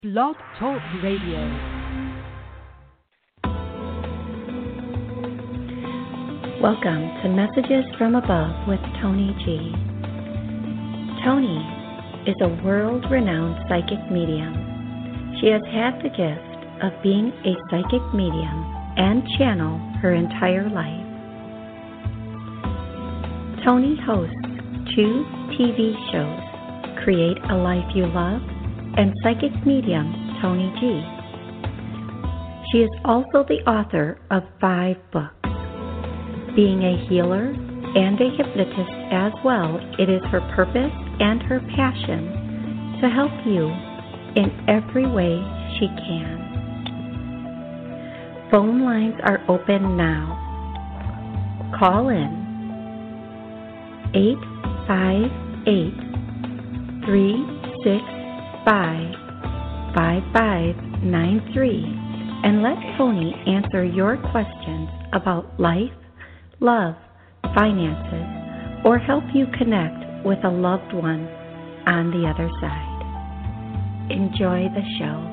Blog Talk Radio. Welcome to Messages from Above with Tony G. Tony is a world-renowned psychic medium. She has had the gift of being a psychic medium and channel her entire life. Tony hosts 2 TV shows, Create a Life You Love and Psychic Medium Tony G. She is also the author of 5 books. Being a healer and a hypnotist as well, it is her purpose and her passion to help you in every way she can. Phone lines are open now. Call in 858-365-5593 and let Tony answer your questions about life, love, finances, or help you connect with a loved one on the other side. Enjoy the show.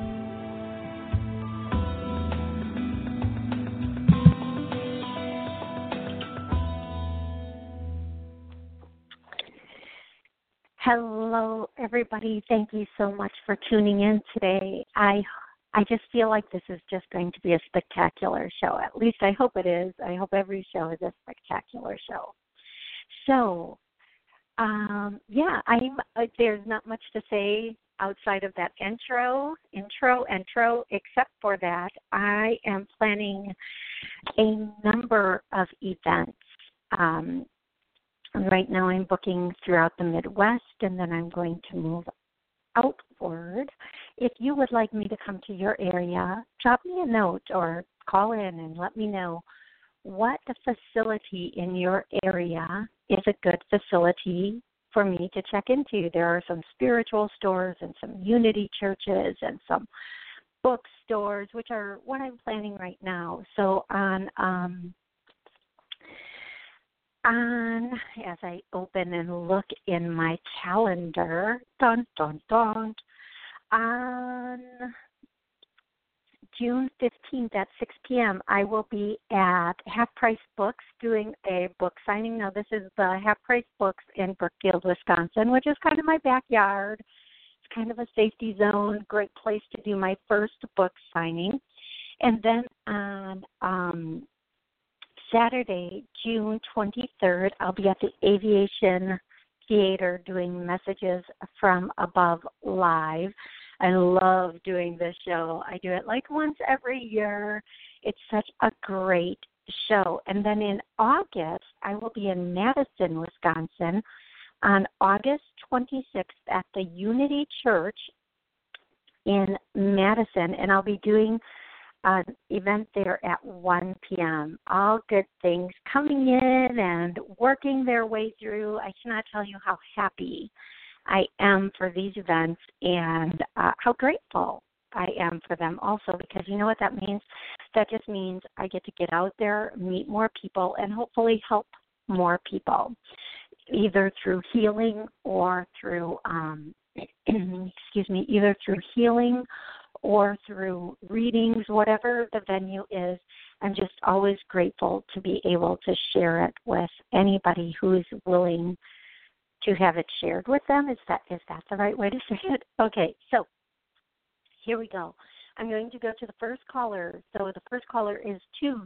Hello, everybody. Thank you so much for tuning in today. I just feel like this is just going to be a spectacular show. At least I hope it is. I hope every show is a spectacular show. So, there's not much to say outside of that intro, except for that I am planning a number of events. Right now I'm booking throughout the Midwest, and then I'm going to move outward. If you would like me to come to your area, drop me a note or call in and let me know what the facility in your area is a good facility for me to check into. There are some spiritual stores and some Unity churches and some bookstores, which are what I'm planning right now. So as I open and look in my calendar, on June 15th at 6 p.m., I will be at Half Price Books doing a book signing. Now, this is the Half Price Books in Brookfield, Wisconsin, which is kind of my backyard. It's kind of a safety zone, great place to do my first book signing. And then on Saturday, June 23rd, I'll be at the Aviation Theater doing Messages from Above Live. I love doing this show. I do it like once every year. It's such a great show. And then in August, I will be in Madison, Wisconsin on August 26th at the Unity Church in Madison, and I'll be doing an event there at 1 p.m. All good things coming in and working their way through. I cannot tell you how happy I am for these events and how grateful I am for them also, because you know what that means? That just means I get to get out there, meet more people, and hopefully help more people, either through healing or through, either through healing or through readings, whatever the venue is. I'm just always grateful to be able to share it with anybody who is willing to have it shared with them. Is that the right way to say it? Okay, so here we go. I'm going to go to the first caller. So the first caller is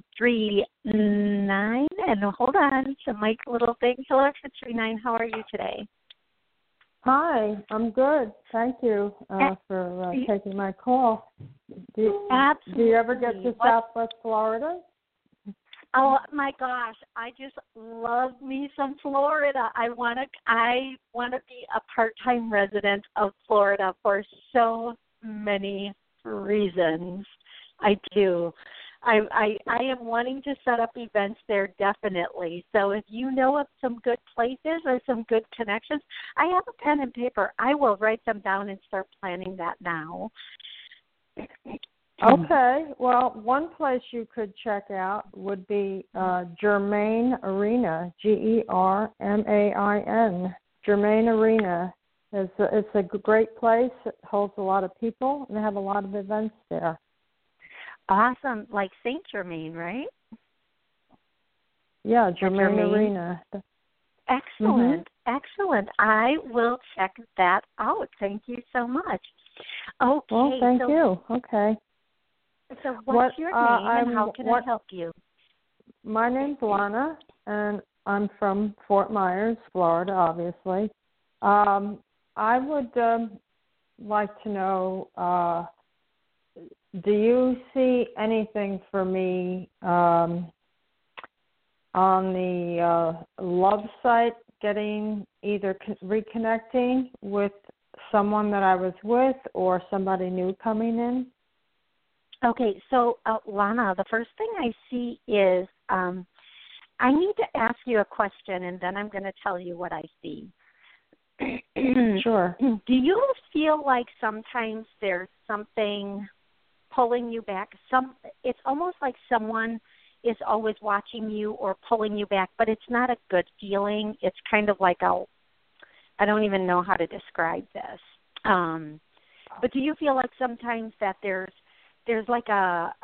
239, and hold on, it's a mic little thing. Hello, 239. How are you today? Hi, I'm good. Thank you for taking my call. Do you ever get to Southwest Florida? Oh my gosh, I just love me some Florida. I want to be a part-time resident of Florida for so many reasons. I do. I am wanting to set up events there definitely. So if you know of some good places or some good connections, I have a pen and paper. I will write them down and start planning that now. Okay. Well, one place you could check out would be Germain Arena, Germain, Germain Arena It's a great place. It holds a lot of people, and they have a lot of events there. Awesome, like Saint Germain, right? Yeah, Germain Arena. Excellent, excellent. I will check that out. Thank you so much. Okay. Well, thank you. Okay. So what's your name and how can I help you? My name's Lana, and I'm from Fort Myers, Florida, obviously. I would like to know, do you see anything for me on the love site, getting either reconnecting with someone that I was with or somebody new coming in? Okay, so Lana, the first thing I see is I need to ask you a question, and then I'm going to tell you what I see. Sure. Do you feel like sometimes there's something pulling you back? It's almost like someone is always watching you or pulling you back, but it's not a good feeling. It's kind of like I don't even know how to describe this. But do you feel like sometimes that there's like a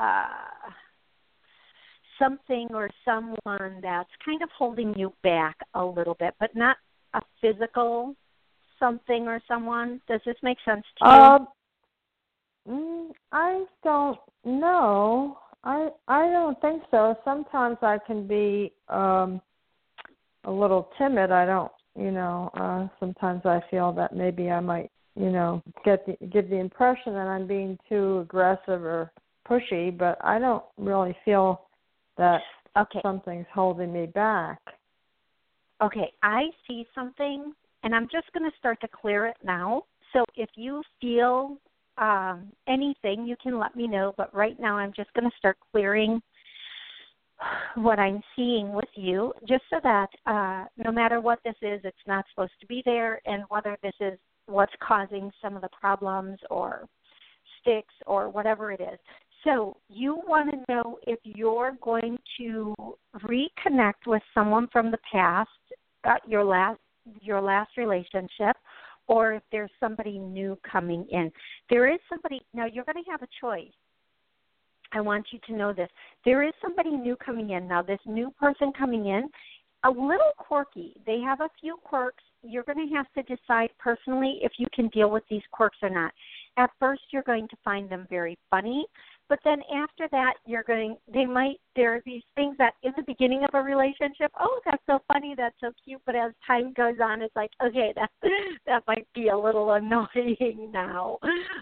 something or someone that's kind of holding you back a little bit, but not a physical something or someone? Does this make sense to you? I don't know. I don't think so. Sometimes I can be a little timid. I don't, sometimes I feel that maybe I might, give the impression that I'm being too aggressive or pushy, but I don't really feel that something's holding me back. Okay, I see something, and I'm just going to start to clear it now. So if you feel anything, you can let me know, but right now I'm just going to start clearing what I'm seeing with you, just so that no matter what this is, it's not supposed to be there, and whether this is what's causing some of the problems or sticks or whatever it is. So you want to know if you're going to reconnect with someone from the past, your last relationship, or if there's somebody new coming in. There is somebody, now you're going to have a choice. I want you to know this. There is somebody new coming in. Now this new person coming in, a little quirky. They have a few quirks. You're going to have to decide personally if you can deal with these quirks or not. At first you're going to find them very funny, but then after that there are these things that in the beginning of a relationship, oh, that's so funny, that's so cute, but as time goes on, it's like, okay, that might be a little annoying now.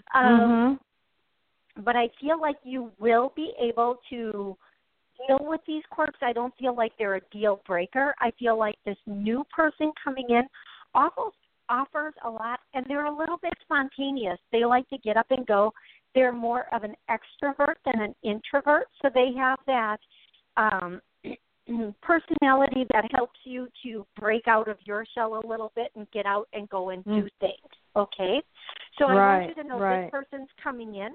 But I feel like you will be able to deal with these quirks. I don't feel like they're a deal breaker. I feel like this new person coming in offers a lot, and they're a little bit spontaneous. They like to get up and go. They're more of an extrovert than an introvert, so they have that personality that helps you to break out of your shell a little bit and get out and go and do things, okay? So I want you to know this person's coming in.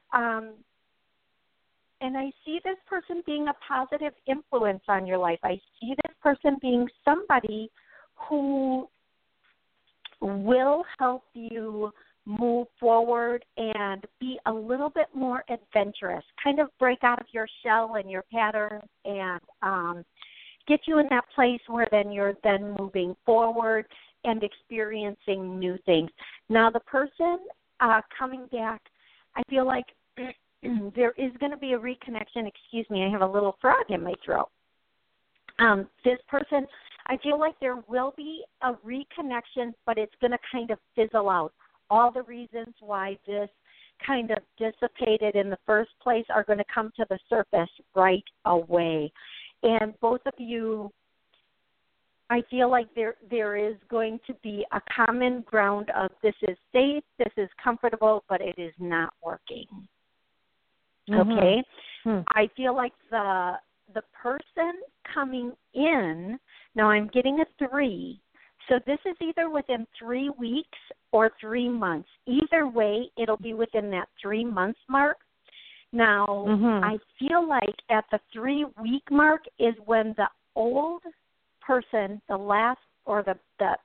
And I see this person being a positive influence on your life. I see this person being somebody who will help you move forward and be a little bit more adventurous, kind of break out of your shell and your patterns and get you in that place where then you're then moving forward and experiencing new things. Now, the person coming back, I feel like there is going to be a reconnection. Excuse me, I have a little frog in my throat. This person, I feel like there will be a reconnection, but it's going to kind of fizzle out. All the reasons why this kind of dissipated in the first place are going to come to the surface right away. And both of you, I feel like there is going to be a common ground of this is safe, this is comfortable, but it is not working. Okay? I feel like the person coming in, now I'm getting a 3, so this is either within 3 weeks or 3 months. Either way, it'll be within that 3 month mark. Now, I feel like at the 3 week mark is when the old person, the last or the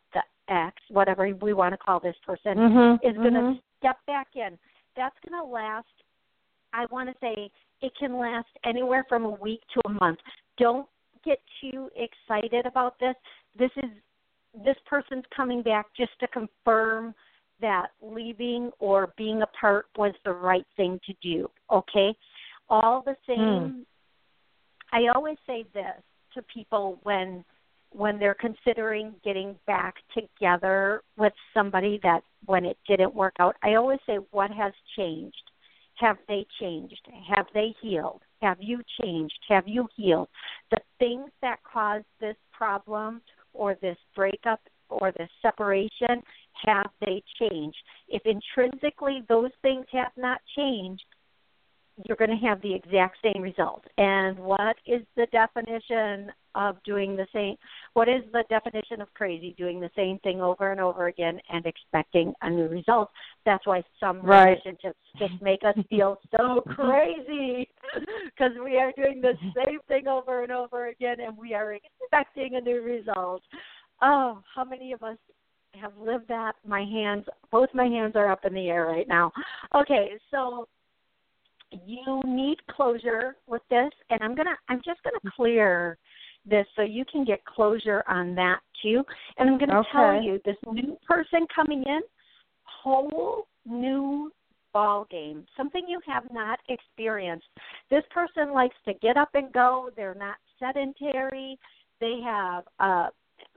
X, whatever we want to call this person, is going to step back in. That's going to last, I want to say, it can last anywhere from a week to a month. Don't get too excited about this. This person's coming back just to confirm that leaving or being apart was the right thing to do, okay? All the same, I always say this to people when they're considering getting back together with somebody that when it didn't work out, I always say, what has changed? Have they changed? Have they healed? Have you changed? Have you healed? The things that caused this problem or this breakup or this separation, have they changed? If intrinsically those things have not changed, you're going to have the exact same result. And what is the definition of doing the same? What is the definition of crazy? Doing the same thing over and over again and expecting a new result. That's why some relationships just make us feel so crazy because we are doing the same thing over and over again and we are expecting a new result. Oh, how many of us have lived that? Both my hands are up in the air right now. Okay, so you need closure with this, and I'm just gonna clear this so you can get closure on that too. And I'm gonna tell you, this new person coming in, whole new ball game, something you have not experienced. This person likes to get up and go. They're not sedentary. They have a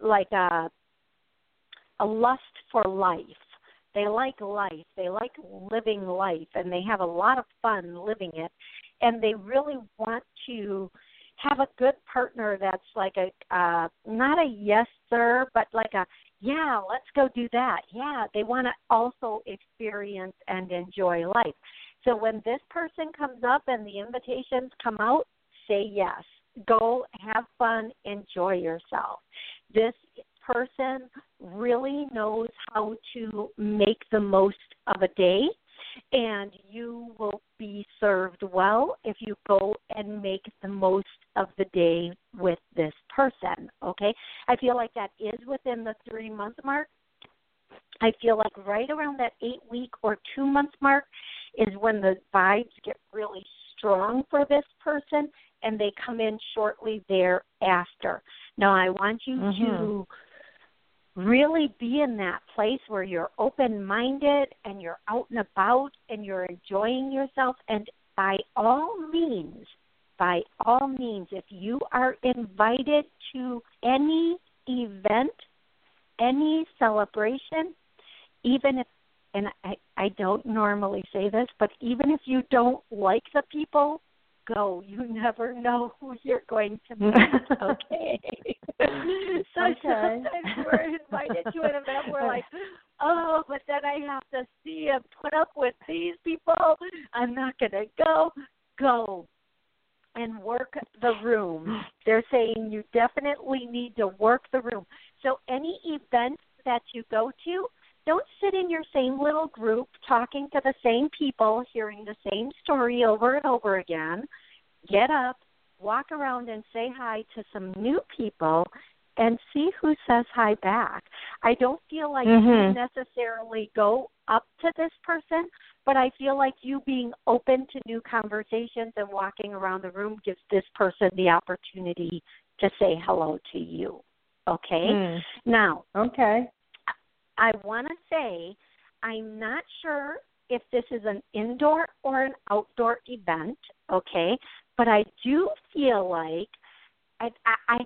lust for life. They like life. They like living life, and they have a lot of fun living it. And they really want to have a good partner that's like not a yes, sir, but like a, yeah, let's go do that. Yeah, they want to also experience and enjoy life. So when this person comes up and the invitations come out, say yes. Go have fun, enjoy yourself. This person really knows how to make the most of a day, and you will be served well if you go and make the most of the day with this person, okay? I feel like that is within the 3-month mark. I feel like right around that 8-week or 2-month mark is when the vibes get really strong for this person, and they come in shortly thereafter. Now, I want you to really be in that place where you're open-minded and you're out and about and you're enjoying yourself. And by all means, if you are invited to any event, any celebration, even if, and I don't normally say this, but even if you don't like the people, go. You never know who you're going to meet, okay? Sometimes we're invited to an event, we're like, oh, but then I have to see and put up with these people. I'm not going to go. Go and work the room. They're saying you definitely need to work the room. So any event that you go to, don't sit in your same little group talking to the same people, hearing the same story over and over again. Get up, walk around and say hi to some new people and see who says hi back. I don't feel like you necessarily go up to this person, but I feel like you being open to new conversations and walking around the room gives this person the opportunity to say hello to you. Okay? Now, I want to say I'm not sure if this is an indoor or an outdoor event, okay? But I do feel like I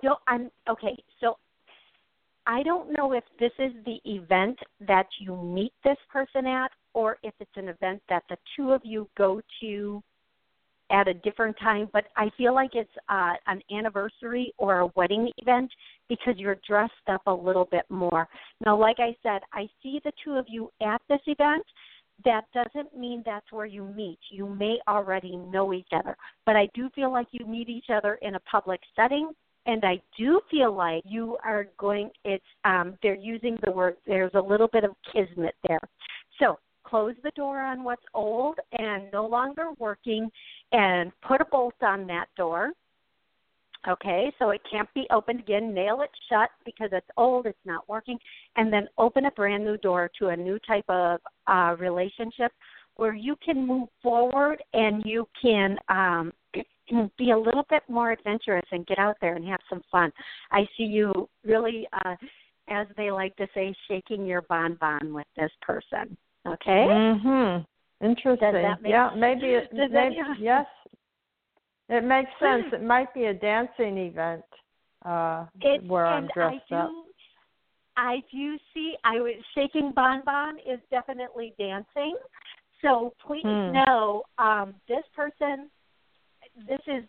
don't know if this is the event that you meet this person at or if it's an event that the two of you go to at a different time, but I feel like it's an anniversary or a wedding event because you're dressed up a little bit more. Now, like I said, I see the two of you at this event. That doesn't mean that's where you meet. You may already know each other, but I do feel like you meet each other in a public setting, and I do feel like you are going, they're using the word, there's a little bit of kismet there. So close the door on what's old and no longer working and put a bolt on that door Okay, so it can't be opened again. Nail it shut because it's old, it's not working, and then open a brand new door to a new type of relationship where you can move forward and you can be a little bit more adventurous and get out there and have some fun. I see you really, as they like to say, shaking your bonbon with this person. Okay? Mhm. Interesting. Does that make Yeah, maybe it. does that- Yes, it makes sense. It might be a dancing event where I'm dressed up. I do see. I was shaking bonbon is definitely dancing. So please know, this person. This is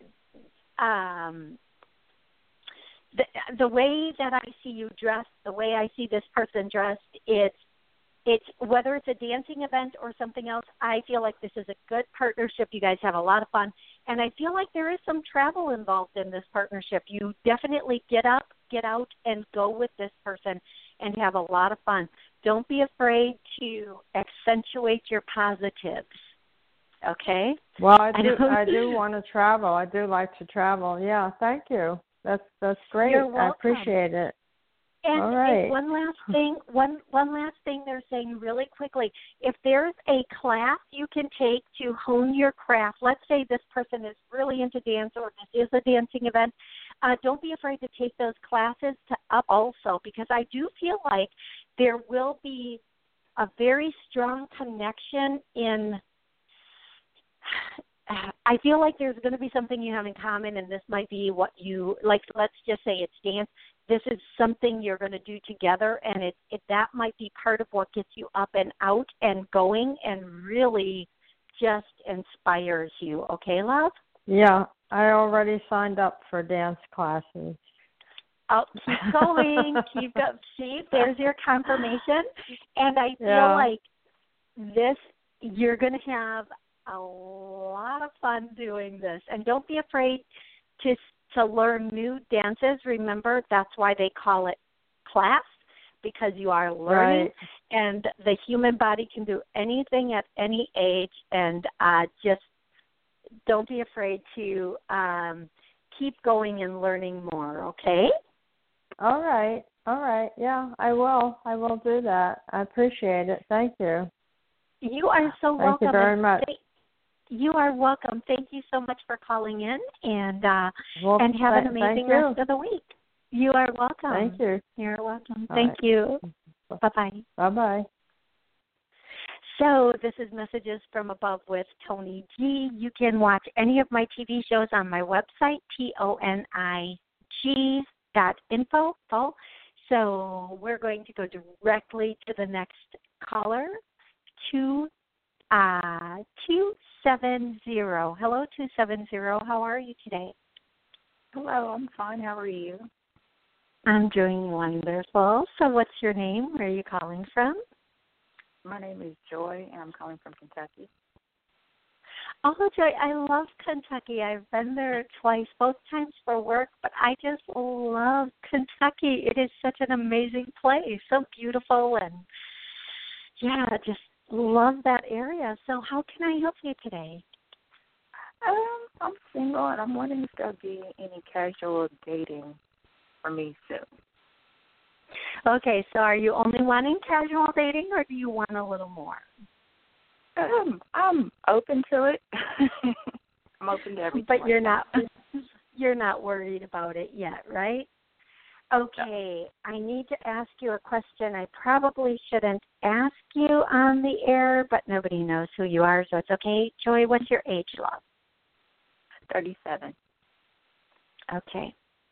the way that I see you dressed. The way I see this person dressed. It's whether it's a dancing event or something else, I feel like this is a good partnership. You guys have a lot of fun. And I feel like there is some travel involved in this partnership. You definitely get up, get out, and go with this person and have a lot of fun. Don't be afraid to accentuate your positives. Okay? Well, I do want to travel. I do like to travel. Yeah, thank you. That's great. You're welcome. I appreciate it. And all right. one last thing they're saying really quickly. If there's a class you can take to hone your craft, let's say this person is really into dance or this is a dancing event, don't be afraid to take those classes to up also, because I do feel like there will be a very strong connection in I feel like there's going to be something you have in common, and this might be what you like. Let's just say it's dance. This is something you're going to do together, and that might be part of what gets you up and out and going and really just inspires you. Okay, love? Yeah, I already signed up for dance classes. Oh, keep going. Keep going. See, there's your confirmation. And I feel like you're going to have a lot of fun doing this. And don't be afraid to learn new dances. Remember, that's why they call it class, because you are learning. Right. And the human body can do anything at any age. And just don't be afraid to keep going and learning more, okay? All right. Yeah, I will. I will do that. I appreciate it. Thank you. You are so welcome. Thank you very much. You are welcome. Thank you so much for calling in, and have an amazing rest of the week. You are welcome. Thank you. You're welcome. All Thank right. you. Bye-bye. Bye-bye. So this is Messages from Above with Tony G. You can watch any of my TV shows on my website, tonig.info. So we're going to go directly to the next caller, 270. Hello, 270. How are you today? Hello, I'm fine. How are you? I'm doing wonderful. So what's your name? Where are you calling from? My name is Joy, and I'm calling from Kentucky. Oh, Joy, I love Kentucky. I've been there twice, both times for work, but I just love Kentucky. It is such an amazing place, so beautiful, and just love that area. So how can I help you today? I'm single, and I'm wondering if there'll be any casual dating for me soon. Okay, so are you only wanting casual dating, or do you want a little more? I'm open to it. I'm open to everything. But you're not worried about it yet, right? Okay, I need to ask you a question. I probably shouldn't ask you on the air, but nobody knows who you are, so it's okay. Joy, what's your age, love? 37. Okay.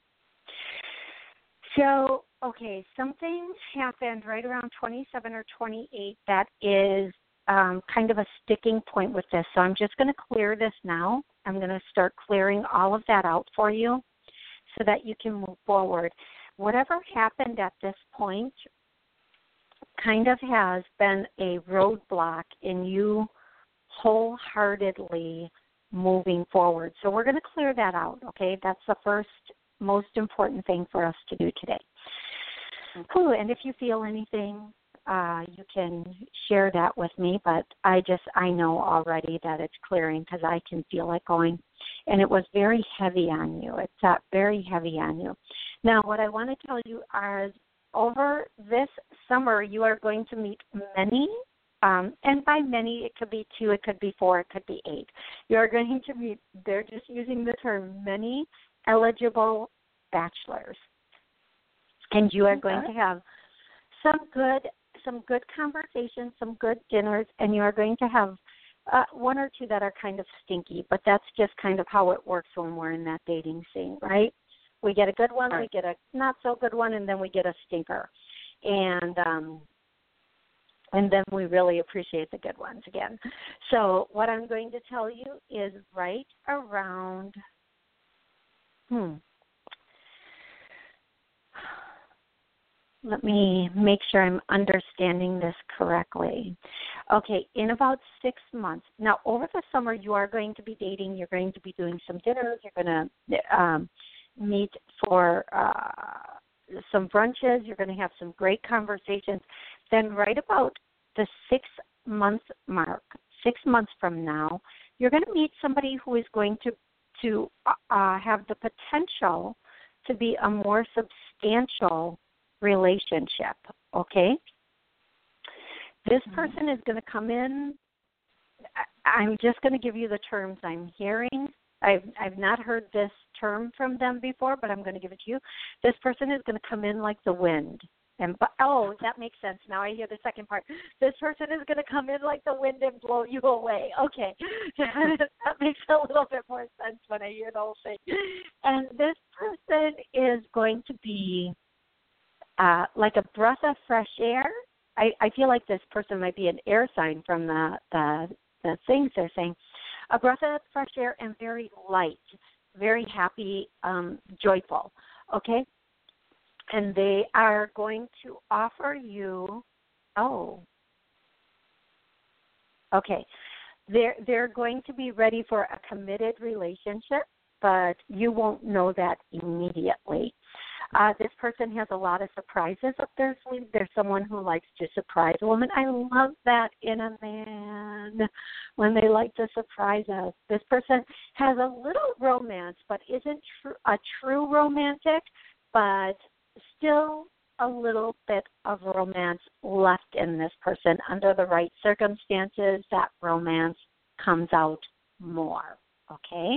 So, something happened right around 27 or 28 that is kind of a sticking point with this. So I'm just going to clear this now. I'm going to start clearing all of that out for you so that you can move forward. Whatever happened at this point kind of has been a roadblock in you wholeheartedly moving forward. So we're going to clear that out, okay? That's the first most important thing for us to do today. And if you feel anything, you can share that with me, but I know already that it's clearing because I can feel it going. and it was very heavy on you. It sat very heavy on you. Now, what I want to tell you is over this summer, you are going to meet many, and by many, it could be 2, it could be 4, it could be 8. You are going to meet, they're just using the term, many eligible bachelors. And you are going to have some good conversations, some good dinners, and you are going to have 1 or 2 that are kind of stinky, but that's just kind of how it works when we're in that dating scene, right? We get a good one, we get a not so good one, and then we get a stinker. And then we really appreciate the good ones again. So what I'm going to tell you is right around, let me make sure I'm understanding this correctly. Okay, in about 6 months. Now, over the summer, you are going to be dating. You're going to be doing some dinners. You're going to meet for some brunches. You're going to have some great conversations. Then right about the 6-month mark, 6 months from now, you're going to meet somebody who is going to have the potential to be a more substantial relationship, okay? This person is going to come in. I'm just going to give you the terms I'm hearing. I've not heard this term from them before, but I'm going to give it to you. This person is going to come in like the wind. That makes sense. Now I hear the second part. This person is going to come in like the wind and blow you away. Okay. That makes a little bit more sense when I hear the whole thing. And this person is going to be like a breath of fresh air. I feel like this person might be an air sign from the things they're saying. A breath of fresh air and very light, very happy, joyful, okay? And they are going to offer you, they're going to be ready for a committed relationship, but you won't know that immediately. This person has a lot of surprises up their sleeve. There's someone who likes to surprise a woman. I love that in a man when they like to surprise us. This person has a little romance, but isn't a true romantic, but still a little bit of romance left in this person. Under the right circumstances, that romance comes out more, okay?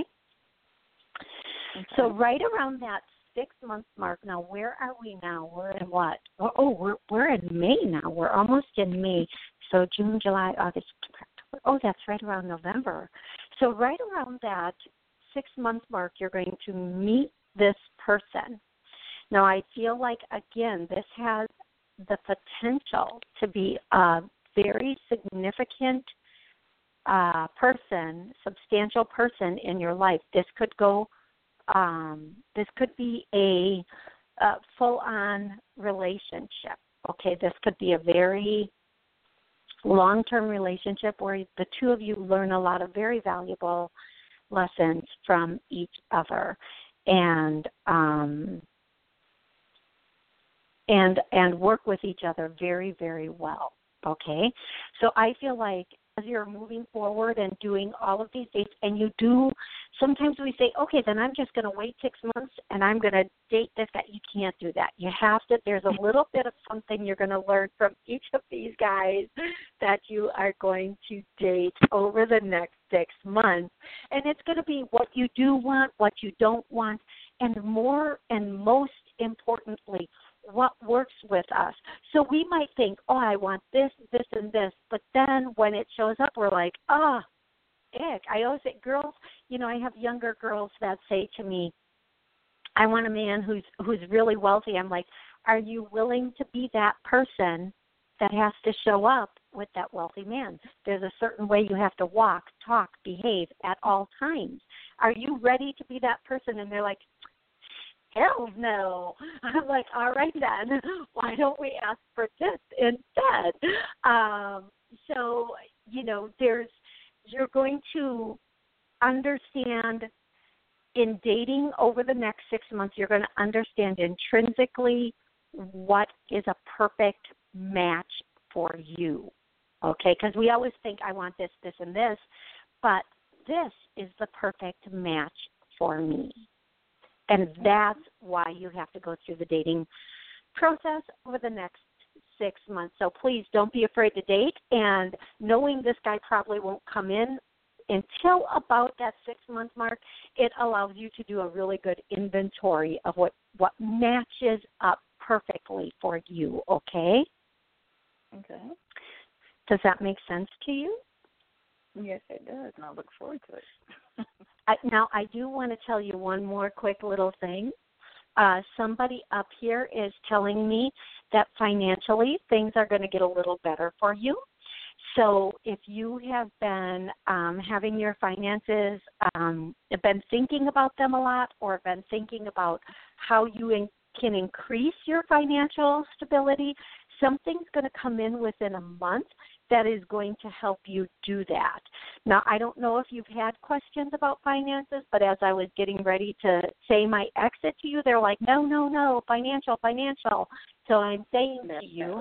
So right around that 6-month mark. Now, where are we now? We're in what? We're in May now. We're almost in May. So June, July, August, September. Oh, that's right around November. So right around that 6-month mark, you're going to meet this person. Now, I feel like, again, this has the potential to be a very significant person, substantial person in your life. This could go. This could be a full-on relationship. Okay, this could be a very long-term relationship where the two of you learn a lot of very valuable lessons from each other, and work with each other very, very well. Okay, so I feel like as you're moving forward and doing all of these dates, and you do, sometimes we say, okay, then I'm just going to wait 6 months and I'm going to date this guy. You can't do that. You have to, there's a little bit of something you're going to learn from each of these guys that you are going to date over the next 6 months. And it's going to be what you do want, what you don't want, and more and most importantly, what works with us. So we might think, I want this, this, and this, but then when it shows up, we're like, ick. I always say, girls, I have younger girls that say to me, I want a man who's really wealthy. I'm like, are you willing to be that person that has to show up with that wealthy man? There's a certain way you have to walk, talk, behave at all times. Are you ready to be that person? And they're like, hell no. I'm like, all right then, why don't we ask for this instead? So, you're going to understand in dating over the next 6 months, you're going to understand intrinsically what is a perfect match for you, okay? Because we always think, I want this, this, and this, but this is the perfect match for me. And that's why you have to go through the dating process over the next 6 months. So please don't be afraid to date. And knowing this guy probably won't come in until about that 6-month mark, it allows you to do a really good inventory of what matches up perfectly for you, okay? Okay. Does that make sense to you? Yes, it does, and I look forward to it. Now, I do want to tell you one more quick little thing. Somebody up here is telling me that financially things are going to get a little better for you. So if you have been having your finances, been thinking about them a lot, or been thinking about how you can increase your financial stability, something's going to come in within a month that is going to help you do that. Now, I don't know if you've had questions about finances, but as I was getting ready to say my exit to you, they're like, no, financial. So I'm saying to you,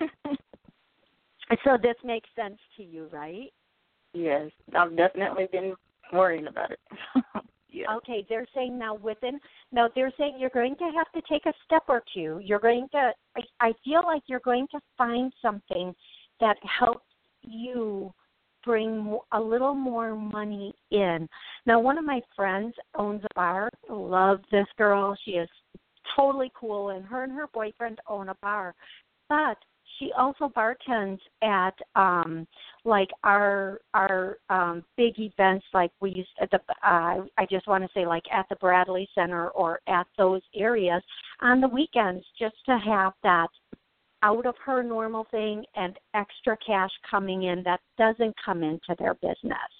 so this makes sense to you, right? Yes, I've definitely been worrying about it. Yes. Okay, they're saying they're saying you're going to have to take a step or two. I feel like you're going to find something that helps you bring a little more money in. Now, one of my friends owns a bar. Love this girl. She is totally cool, and her boyfriend own a bar. But she also bartends at like our big events, like we used at the I just want to say like at the Bradley Center or at those areas on the weekends, just to have that out of her normal thing and extra cash coming in that doesn't come into their business.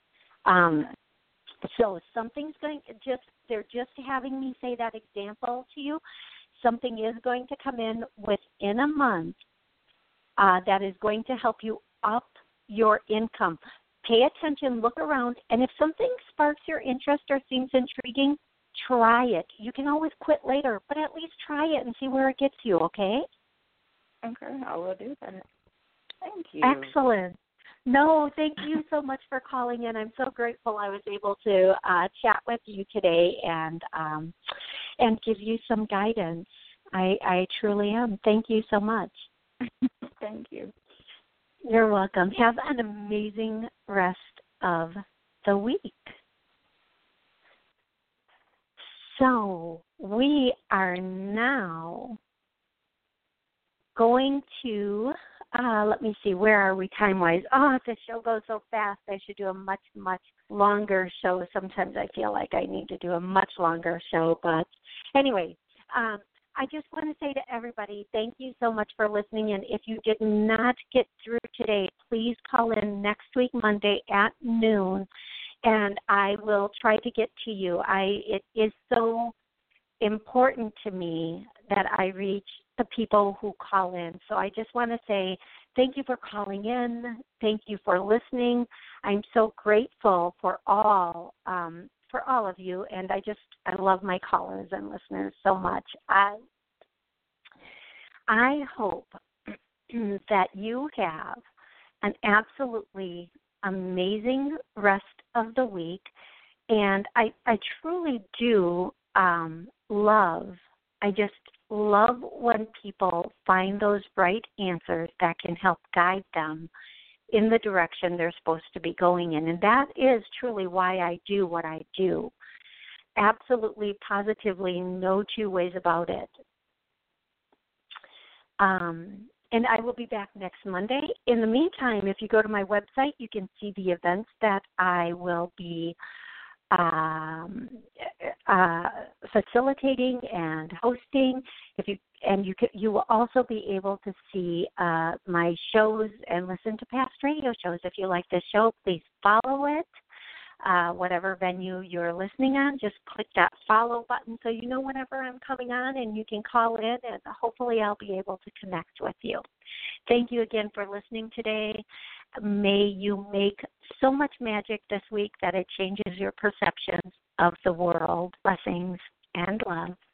So something's they're just having me say that example to you. Something is going to come in within a month that is going to help you up your income. Pay attention, look around, and if something sparks your interest or seems intriguing, try it. You can always quit later, but at least try it and see where it gets you, okay? Okay, I will do that. Thank you. Excellent. No, thank you so much for calling in. I'm so grateful I was able to chat with you today and give you some guidance. I truly am. Thank you so much. Thank you. You're welcome. Have an amazing rest of the week. So we are now going to, let me see, where are we time-wise? Oh, the show goes so fast. I should do a much, much longer show. Sometimes I feel like I need to do a much longer show. But anyway, I just want to say to everybody, thank you so much for listening. And if you did not get through today, please call in next week, Monday at noon, and I will try to get to you. It is so important to me that I reach the people who call in. So I just want to say thank you for calling in. Thank you for listening. I'm so grateful for all of you, and I love my callers and listeners so much. I hope that you have an absolutely amazing rest of the week, and I truly do I just love when people find those right answers that can help guide them in the direction they're supposed to be going in. And that is truly why I do what I do. Absolutely, positively, no two ways about it. And I will be back next Monday. In the meantime, if you go to my website, you can see the events that I will be facilitating and hosting. You will also be able to see my shows and listen to past radio shows. If you like this show, please follow it. Whatever venue you're listening on, just click that follow button so you know whenever I'm coming on, and you can call in, and hopefully I'll be able to connect with you. Thank you again for listening today. May you make so much magic this week that it changes your perceptions of the world. Blessings and love.